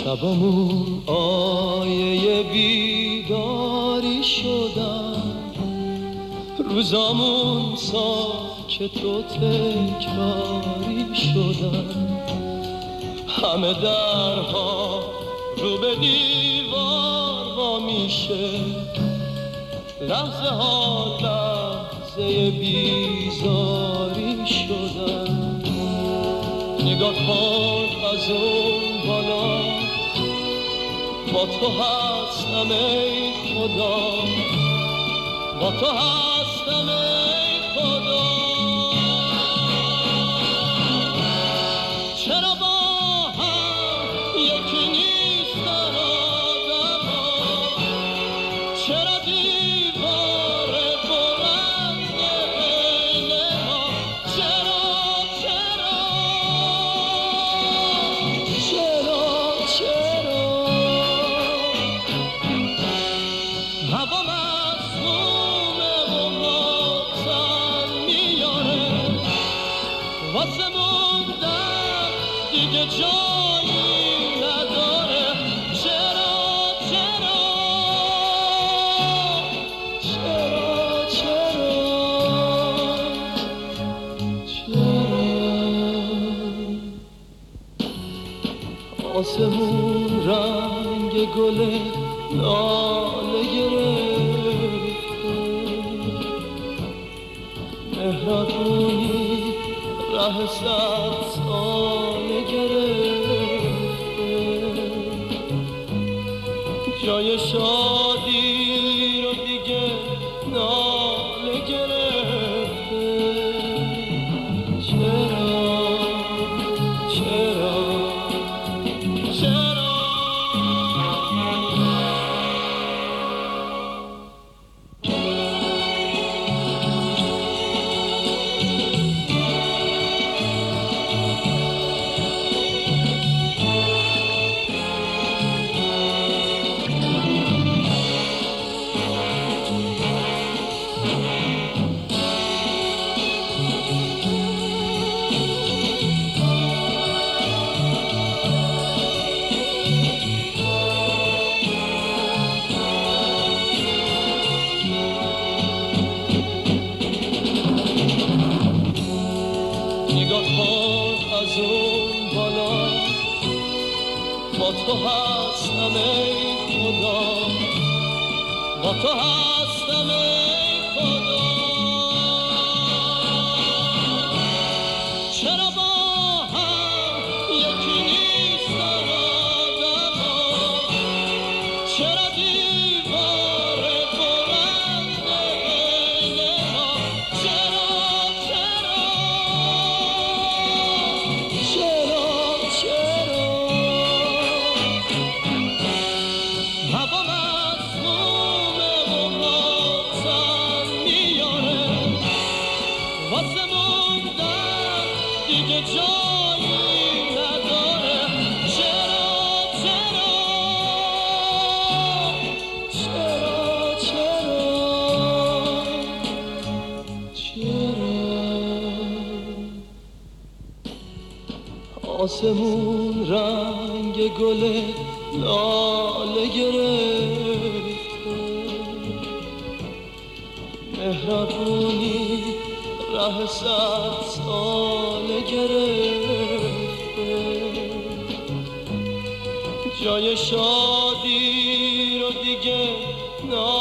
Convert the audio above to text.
شبمون آیه بیداری شدن، روزامون ساکت و تکراری شدن، همه درها رو به دیوار وا میشه، لحظه ها لحظه بیزاری شدن. نگاه کن از اون بالا، با تو هستم ای خدا، با تو هستم ای خدا. چرا با هم یکی نیستن آدما، چرا دیوار بلند بین ما، چرا هوا مسمومه و ماتم میاره، واسه موندن دیگه جایی نداره. چرا آسمون رنگ گل لاله گرفته، مهربونی ره سبزانه گرفته، جای شادی رو دیگه ناله گرفته. چرا نگاه کن از اون بالا، با تو هستم ای خدا، با تو هستم ای خدا. چرا با هم یکی نیستن آدما، چرا دیوار بلند بین ما، چرا هوا مسمومه و ماتم میاره، واسه موندن دیگه جایی نداره. آسمون رنگ گل لاله گرفته، مهربونی ره سبزانه گرفته، جای شادی رو دیگه